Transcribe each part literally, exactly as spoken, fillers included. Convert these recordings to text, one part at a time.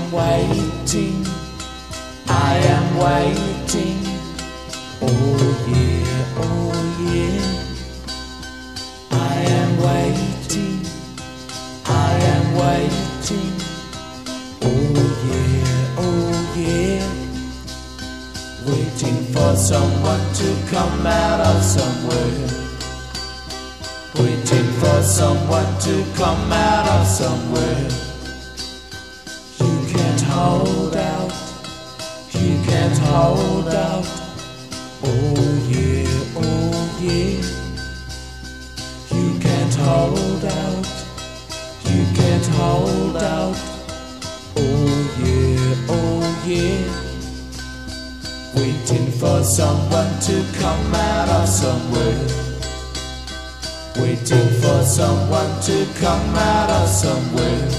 waiting, I am waiting. Oh yeah, oh yeah. I am waiting, I am waiting. Oh yeah, oh yeah. Waiting for someone to come out of somewhere. Waiting for someone to come out of somewhere. You can't hold out, you can't hold out. Oh yeah, oh yeah. You can't hold out, you can't hold out. Oh yeah, oh yeah. Waiting for someone to come out of somewhere. Waiting for someone to come out of somewhere.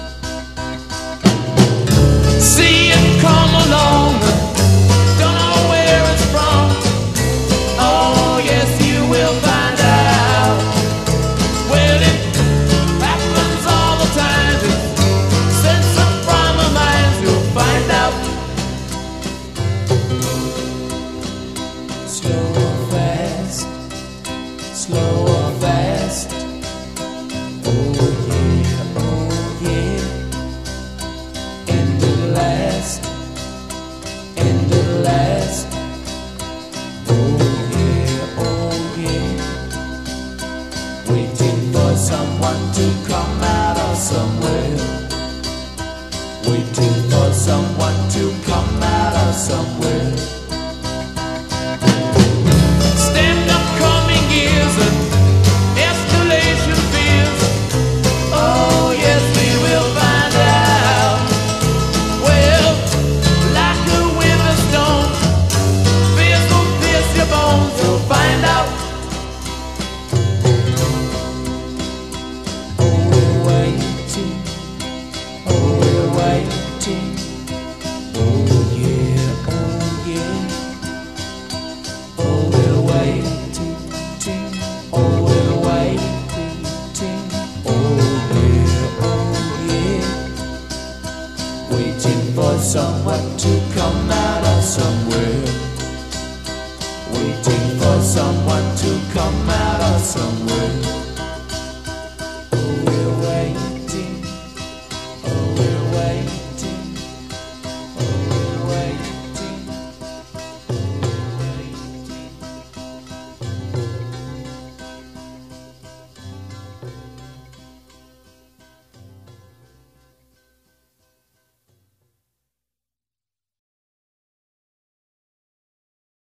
See it come along, don't know where it's from. Oh yes, you will find out. Well, it happens all the time. Send some from a mind, you'll find out. Slow or fast, slow or fast. Oh yeah, oh yeah. End at last, end at last. Oh yeah, oh yeah. Waiting for someone to